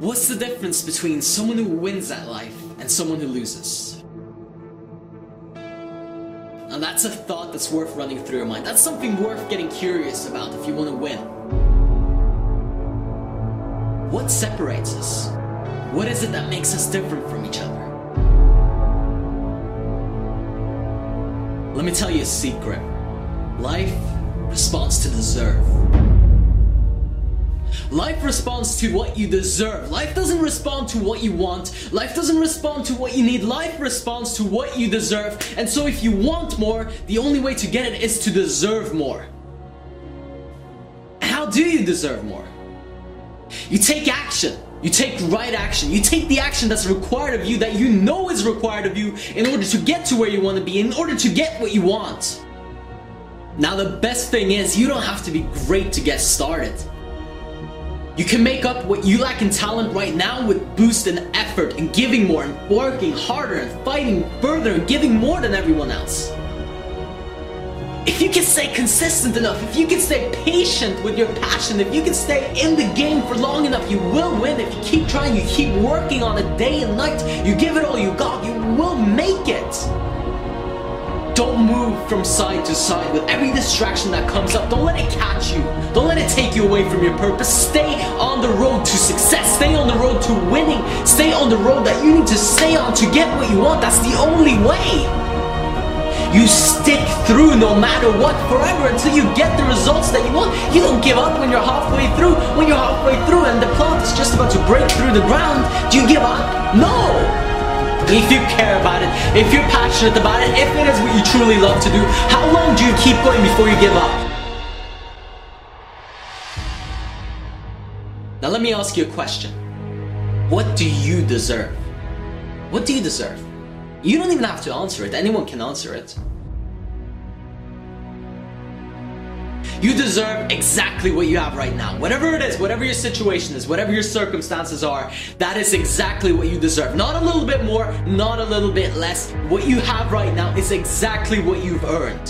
What's the difference between someone who wins at life and someone who loses? And that's a thought that's worth running through your mind. That's something worth getting curious about if you want to win. What separates us? What is it that makes us different from each other? Let me tell you a secret. Life responds to deserve. Life responds to what you deserve. Life doesn't respond to what you want. Life doesn't respond to what you need. Life responds to what you deserve. And so if you want more, the only way to get it is to deserve more. How do you deserve more? You take action. You take right action. You take the action that's required of you, that you know is required of you in order to get to where you want to be, in order to get what you want. Now the best thing is, you don't have to be great to get started. You can make up what you lack in talent right now with boost in effort and giving more and working harder and fighting further and giving more than everyone else. If you can stay consistent enough, if you can stay patient with your passion, if you can stay in the game for long enough, you will win. If you keep trying, you keep working on it day and night, you give it all you got, you will make it. Don't move from side to side with every distraction that comes up. Don't let it catch you. Don't let it take you away from your purpose. Stay on the road to success. Stay on the road to winning. Stay on the road that you need to stay on to get what you want. That's the only way. You stick through no matter what forever until you get the results that you want. You don't give up when you're halfway through. When you're halfway through and the plant is just about to break through the ground, do you give up? No! If you care about it, if you're passionate about it, if it is what you truly love to do, how long do you keep going before you give up? Now let me ask you a question. What do you deserve? What do you deserve? You don't even have to answer it. Anyone can answer it. You deserve exactly what you have right now. Whatever it is, whatever your situation is, whatever your circumstances are, that is exactly what you deserve. Not a little bit more, not a little bit less. What you have right now is exactly what you've earned.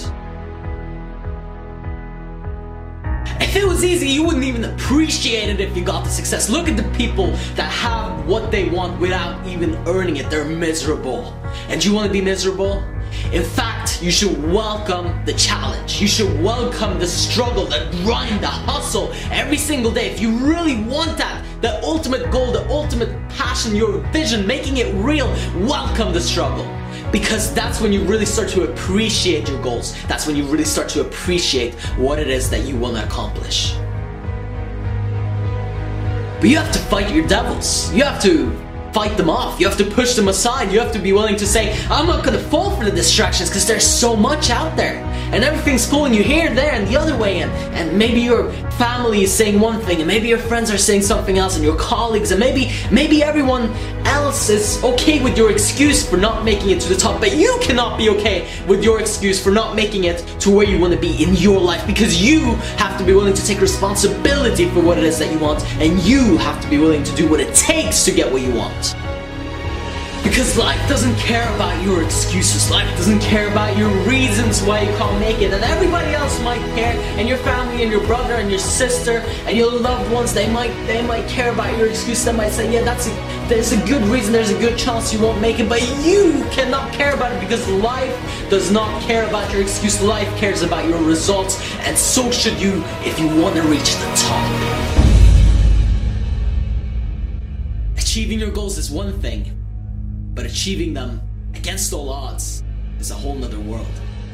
If it was easy, you wouldn't even appreciate it if you got the success. Look at the people that have what they want without even earning it. They're miserable. And you want to be miserable? In fact, you should welcome the challenge. You should welcome the struggle, the grind, the hustle every single day. If you really want that, the ultimate goal, the ultimate passion, your vision, making it real, welcome the struggle. Because that's when you really start to appreciate your goals. That's when you really start to appreciate what it is that you want to accomplish. But you have to fight your devils. You have to fight them off. You have to push them aside. You have to be willing to say, I'm not going to fall for the distractions because there's so much out there. And everything's pulling you here, there, and the other way. And maybe your family is saying one thing, and maybe your friends are saying something else, and your colleagues, and maybe everyone else is okay with your excuse for not making it to the top, but you cannot be okay with your excuse for not making it to where you want to be in your life, because you have to be willing to take responsibility for what it is that you want, and you have to be willing to do what it takes to get what you want. Because life doesn't care about your excuses. Life doesn't care about your reasons why you can't make it. And everybody else might care. And your family and your brother and your sister and your loved ones, they might care about your excuse. They might say, yeah, there's a good reason, there's a good chance you won't make it. But you cannot care about it because life does not care about your excuse. Life cares about your results. And so should you if you want to reach the top. Achieving your goals is one thing. But achieving them against all odds is a whole nother world.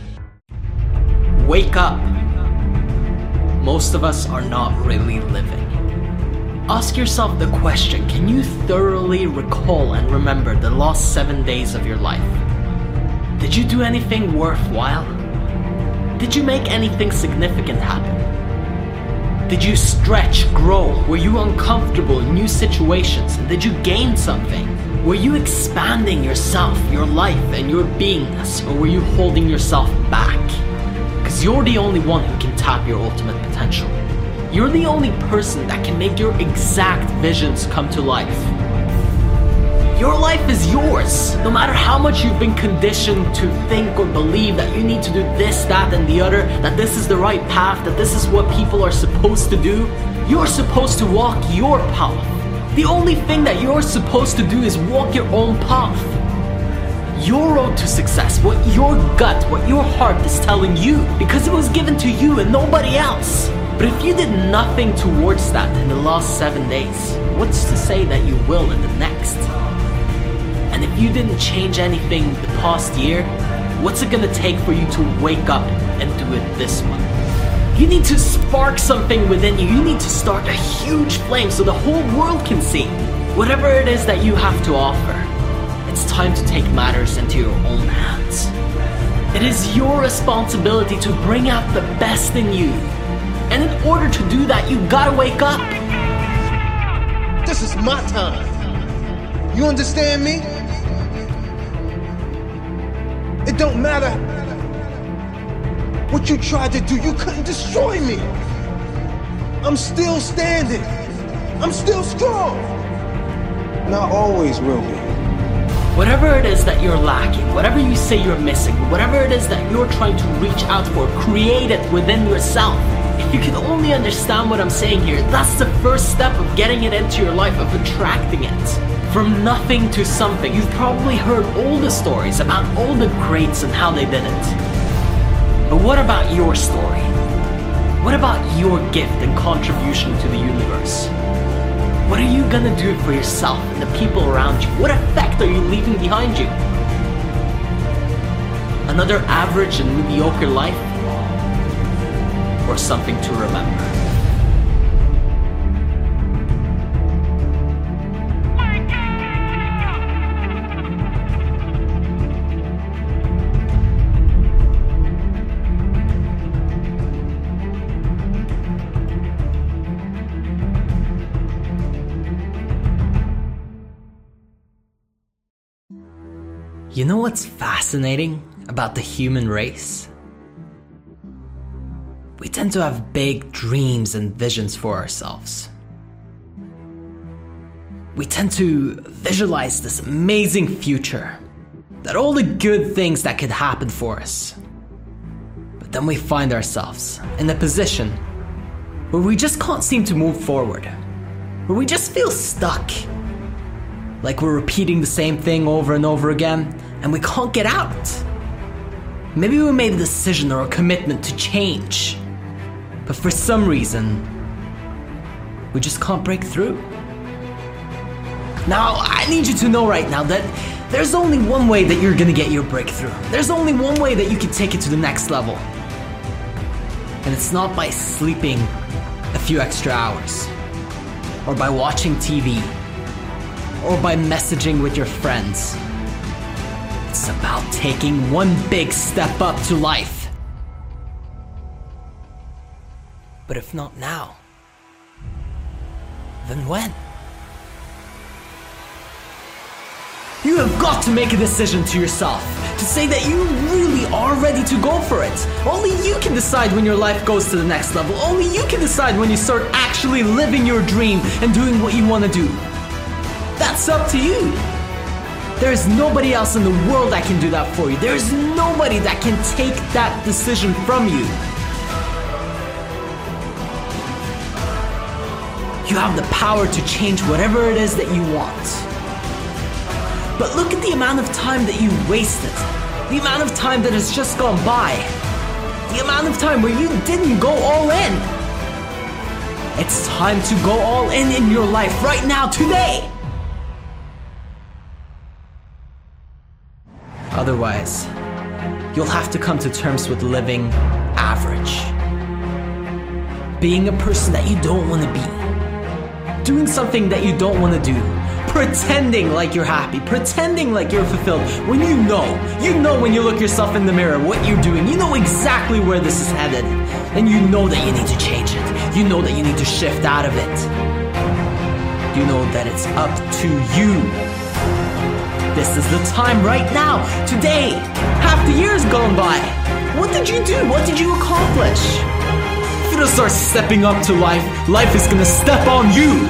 Wake up. Most of us are not really living. Ask yourself the question, can you thoroughly recall and remember the last 7 days of your life? Did you do anything worthwhile? Did you make anything significant happen? Did you stretch, grow? Were you uncomfortable in new situations? And did you gain something? Were you expanding yourself, your life, and your beingness, or were you holding yourself back? Because you're the only one who can tap your ultimate potential. You're the only person that can make your exact visions come to life. Your life is yours. No matter how much you've been conditioned to think or believe that you need to do this, that, and the other, that this is the right path, that this is what people are supposed to do, you're supposed to walk your path. The only thing that you're supposed to do is walk your own path. Your road to success, what your gut, what your heart is telling you, because it was given to you and nobody else. But if you did nothing towards that in the last 7 days, what's to say that you will in the next? And if you didn't change anything the past year, what's it gonna take for you to wake up and do it this month? You need to spark something within you. You need to start a huge flame so the whole world can see. Whatever it is that you have to offer, it's time to take matters into your own hands. It is your responsibility to bring out the best in you. And in order to do that, you gotta wake up. This is my time. You understand me? It don't matter what you tried to do, you couldn't destroy me. I'm still standing. I'm still strong. Not always will be. Whatever it is that you're lacking, whatever you say you're missing, whatever it is that you're trying to reach out for, create it within yourself. If you can only understand what I'm saying here, that's the first step of getting it into your life, of attracting it. From nothing to something. You've probably heard all the stories about all the greats and how they did it. But what about your story? What about your gift and contribution to the universe? What are you gonna do for yourself and the people around you? What effect are you leaving behind you? Another average and mediocre life? Or something to remember? You know what's fascinating about the human race? We tend to have big dreams and visions for ourselves. We tend to visualize this amazing future, that all the good things that could happen for us. But then we find ourselves in a position where we just can't seem to move forward, where we just feel stuck. Like we're repeating the same thing over and over again, and we can't get out. Maybe we made a decision or a commitment to change, but for some reason, we just can't break through. Now, I need you to know right now that there's only one way that you're gonna get your breakthrough. There's only one way that you can take it to the next level. And it's not by sleeping a few extra hours, or by watching TV, or by messaging with your friends. It's about taking one big step up to life. But if not now, then when? You have got to make a decision to yourself, to say that you really are ready to go for it. Only you can decide when your life goes to the next level. Only you can decide when you start actually living your dream and doing what you want to do. That's up to you. There is nobody else in the world that can do that for you. There is nobody that can take that decision from you. You have the power to change whatever it is that you want. But look at the amount of time that you wasted. The amount of time that has just gone by. The amount of time where you didn't go all in. It's time to go all in your life right now, today. Otherwise, you'll have to come to terms with living average. Being a person that you don't want to be. Doing something that you don't want to do. Pretending like you're happy. Pretending like you're fulfilled. When you know when you look yourself in the mirror what you're doing. You know exactly where this is headed. And you know that you need to change it. You know that you need to shift out of it. You know that it's up to you. This is the time right now, today. Half the year's gone by. What did you do? What did you accomplish? If you don't start stepping up to life, life is gonna step on you.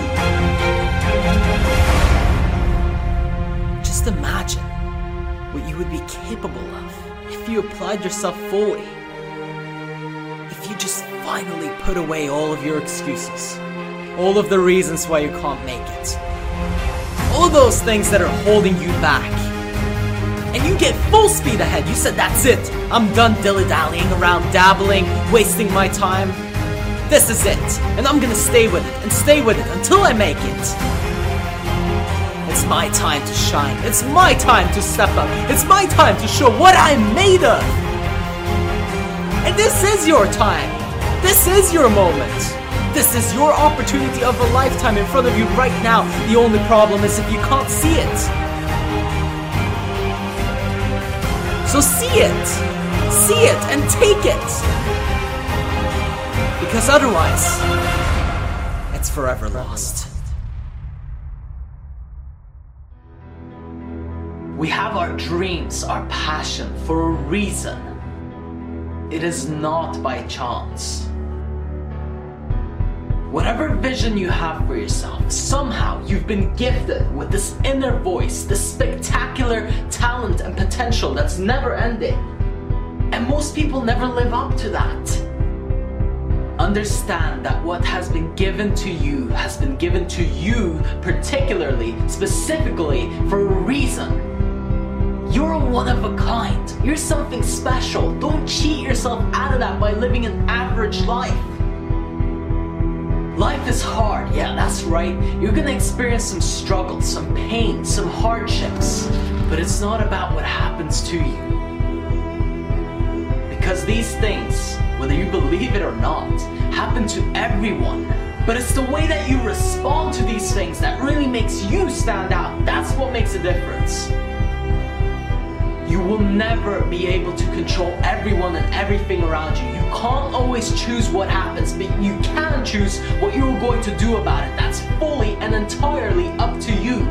Just imagine what you would be capable of if you applied yourself fully. If you just finally put away all of your excuses, all of the reasons why you can't make it. all of those things that are holding you back. And you get full speed ahead. You said, that's it. I'm done dilly-dallying around, dabbling, wasting my time. This is it. And I'm gonna stay with it and stay with it until I make it. It's my time to shine. It's my time to step up. It's my time to show what I'm made of. And this is your time. This is your moment. This is your opportunity of a lifetime in front of you right now. The only problem is if you can't see it. So see it and take it. Because otherwise, it's forever lost. We have our dreams, our passion for a reason. It is not by chance. Whatever vision you have for yourself, somehow you've been gifted with this inner voice, this spectacular talent and potential that's never ending. And most people never live up to that. Understand that what has been given to you has been given to you particularly, specifically, for a reason. You're one of a kind. You're something special. Don't cheat yourself out of that by living an average life. Life is hard, yeah, that's right. You're gonna experience some struggles, some pain, some hardships. But it's not about what happens to you. Because these things, whether you believe it or not, happen to everyone. But it's the way that you respond to these things that really makes you stand out. That's what makes a difference. You will never be able to control everyone and everything around you. You can't always choose what happens, but you can choose what you're going to do about it. That's fully and entirely up to you.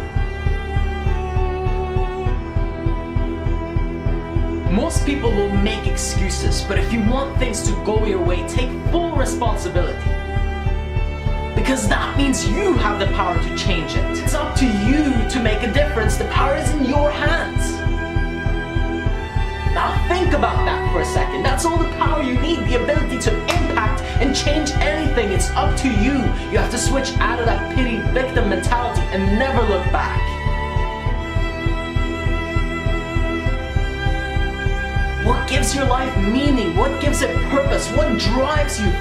Most people will make excuses, but if you want things to go your way, take full responsibility. Because that means you have the power to change it. It's up to you to make a difference. The power is in your hands. Now think about that for a second. That's all the power you need, the ability to impact and change anything. It's up to you. You have to switch out of that pity victim mentality and never look back. What gives your life meaning? What gives it purpose? What drives you?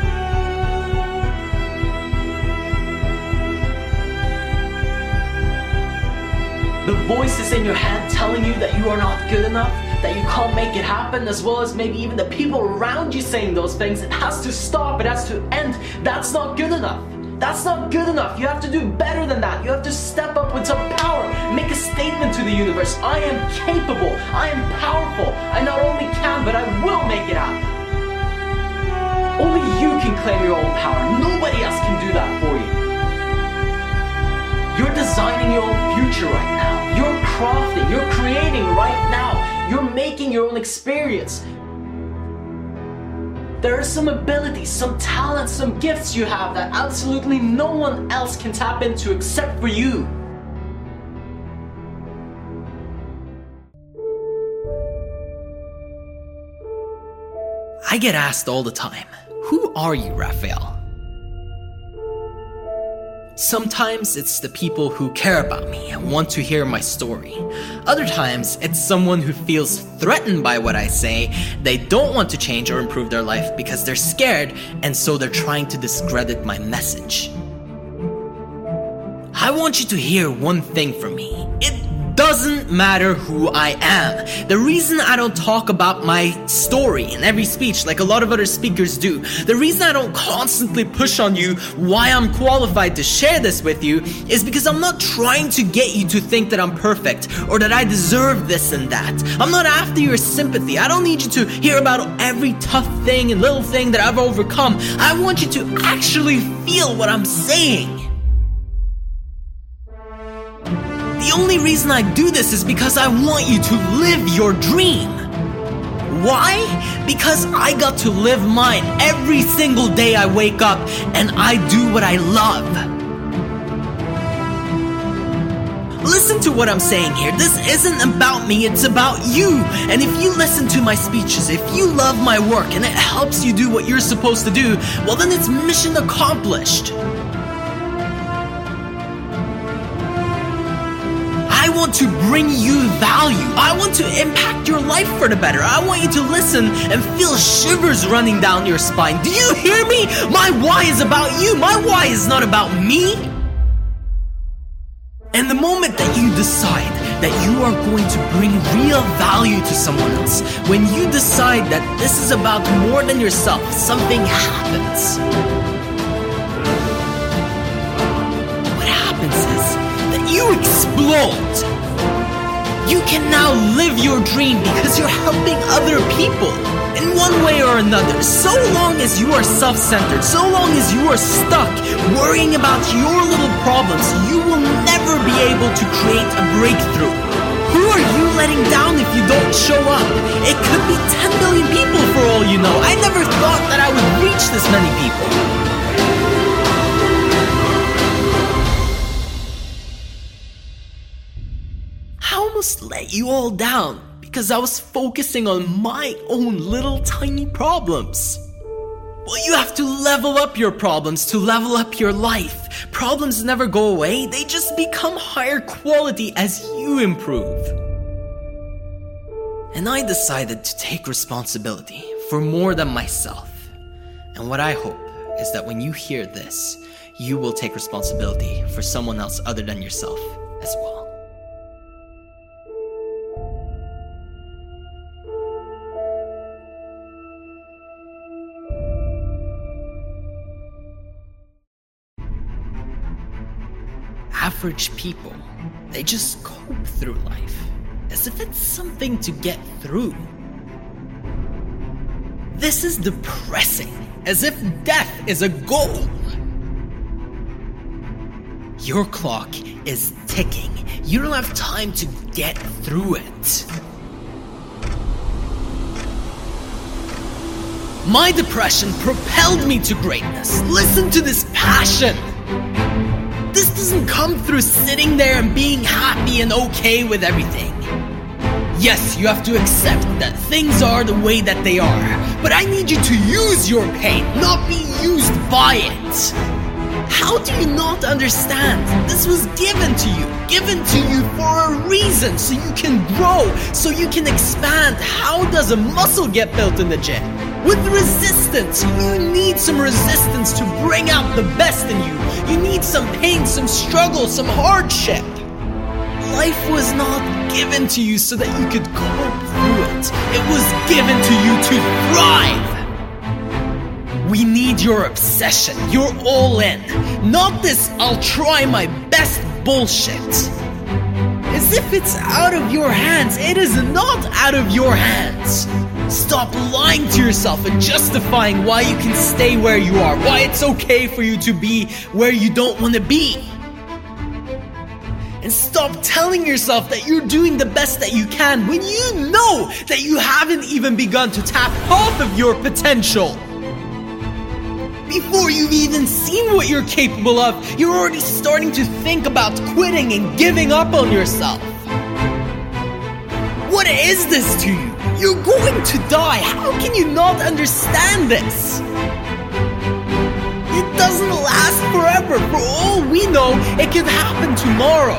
The voices in your head telling you that you are not good enough, that you can't make it happen, as well as maybe even the people around you saying those things. It has to stop, it has to end. That's not good enough. That's not good enough. You have to do better than that. You have to step up with some power. Make a statement to the universe. I am capable. I am powerful. I not only can, but I will make it happen. Only you can claim your own power. Nobody else can do that for you. You're designing your own future right now. You're crafting, you're creating right now. You're making your own experience. There are some abilities, some talents, some gifts you have that absolutely no one else can tap into except for you. I get asked all the time, who are you, Raphael? Sometimes it's the people who care about me and want to hear my story. Other times, it's someone who feels threatened by what I say. They don't want to change or improve their life because they're scared, and so they're trying to discredit my message. I want you to hear one thing from me. It doesn't matter who I am. The reason I don't talk about my story in every speech like a lot of other speakers do, the reason I don't constantly push on you why I'm qualified to share this with you, is because I'm not trying to get you to think that I'm perfect or that I deserve this and that. I'm not after your sympathy. I don't need you to hear about every tough thing and little thing that I've overcome. I want you to actually feel what I'm saying. The only reason I do this is because I want you to live your dream. Why? Because I got to live mine every single day I wake up, and I do what I love. Listen to what I'm saying here. This isn't about me, it's about you. And if you listen to my speeches, if you love my work, and it helps you do what you're supposed to do, well then it's mission accomplished. want to bring you value. I want to impact your life for the better. I want you to listen and feel shivers running down your spine. Do you hear me? My why is about you. My why is not about me. And the moment that you decide that you are going to bring real value to someone else, when you decide that this is about more than yourself, something happens. What happens is that you explode. You can now live your dream because you're helping other people in one way or another. So long as you are self-centered, so long as you are stuck worrying about your little problems, you will never be able to create a breakthrough. Who are you letting down if you don't show up? It could be 10 million people for all you know. I never thought that I would reach this many people. I almost let you all down because I was focusing on my own little tiny problems. Well, you have to level up your problems to level up your life. Problems never go away, they just become higher quality as you improve. And I decided to take responsibility for more than myself. And what I hope is that when you hear this, you will take responsibility for someone else other than yourself as well. Average people, they just cope through life as if it's something to get through. This is depressing, as if death is a goal. Your clock is ticking. You don't have time to get through it. My depression propelled me to greatness. Listen to this passion. This doesn't come through sitting there and being happy and okay with everything. Yes, you have to accept that things are the way that they are, but I need you to use your pain, not be used by it. How do you not understand? This was given to you for a reason, so you can grow, so you can expand. How does a muscle get built in the gym? With resistance. You need some resistance to bring out the best in you. You need some pain, some struggle, some hardship. Life was not given to you so that you could cope through it. It was given to you to thrive. We need your obsession, your all in. Not this I'll try my best bullshit. As if it's out of your hands. It is not out of your hands. Stop lying to yourself and justifying why you can stay where you are, why it's okay for you to be where you don't want to be. And stop telling yourself that you're doing the best that you can when you know that you haven't even begun to tap half of your potential. Before you've even seen what you're capable of, you're already starting to think about quitting and giving up on yourself. What is this to you? You're going to die. How can you not understand this? It doesn't last forever. For all we know, it can happen tomorrow.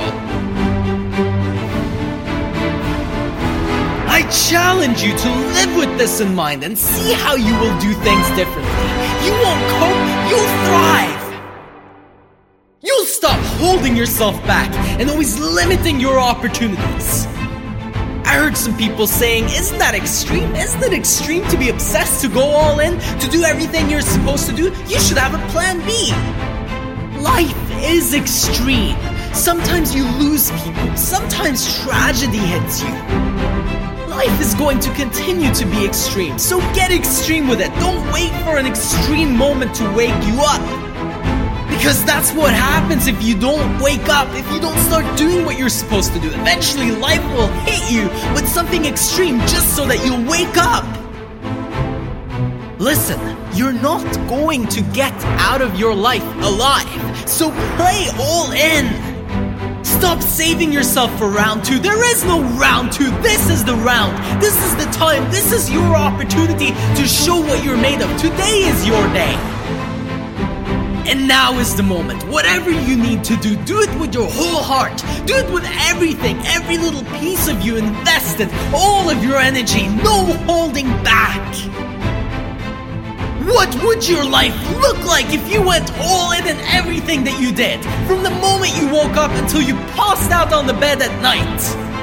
I challenge you to live with this in mind and see how you will do things differently. You won't cope, you'll thrive. You'll stop holding yourself back and always limiting your opportunities. I heard some people saying, isn't that extreme? Isn't it extreme to be obsessed, to go all in, to do everything you're supposed to do? You should have a plan B. Life is extreme. Sometimes you lose people. Sometimes tragedy hits you. Life is going to continue to be extreme, so get extreme with it. Don't wait for an extreme moment to wake you up. Because that's what happens if you don't wake up, if you don't start doing what you're supposed to do. Eventually, life will hit you with something extreme just so that you'll wake up. Listen, you're not going to get out of your life alive, so play all in. Stop saving yourself for round 2. There is no round 2. This is the round. This is the time. This is your opportunity to show what you're made of. Today is your day. And now is the moment. Whatever you need to do it with your whole heart. Do it with everything, every little piece of you invested, all of your energy, no holding back. What would your life look like if you went all in everything that you did? From the moment you woke up until you passed out on the bed at night.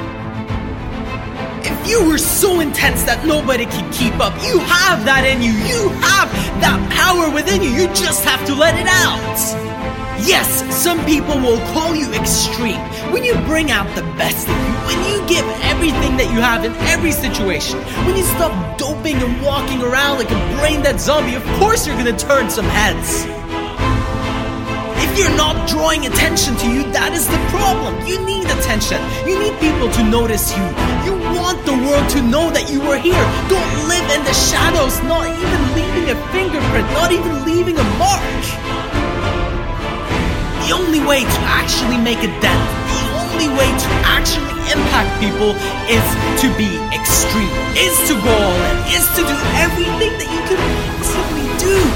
If you were so intense that nobody can keep up, you have that in you. You have that power within you. You just have to let it out. Yes, some people will call you extreme. When you bring out the best in you, when you give everything that you have in every situation, when you stop doping and walking around like a brain-dead zombie, of course you're gonna turn some heads. If you're not drawing attention to you, that is the problem. You need attention. You need people to notice you. You want the world to know that you are here. Don't live in the shadows, not even leaving a fingerprint, not even leaving a mark. The only way to actually make a dent, the only way to actually impact people is to be extreme, is to go all in, is to do everything that you could possibly do.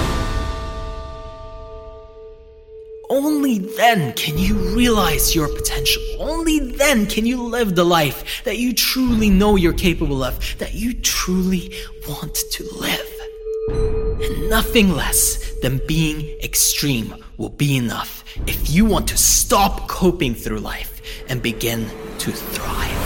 Only then can you realize your potential. Only then can you live the life that you truly know you're capable of, that you truly want to live. And nothing less than being extreme will be enough if you want to stop coping through life and begin to thrive.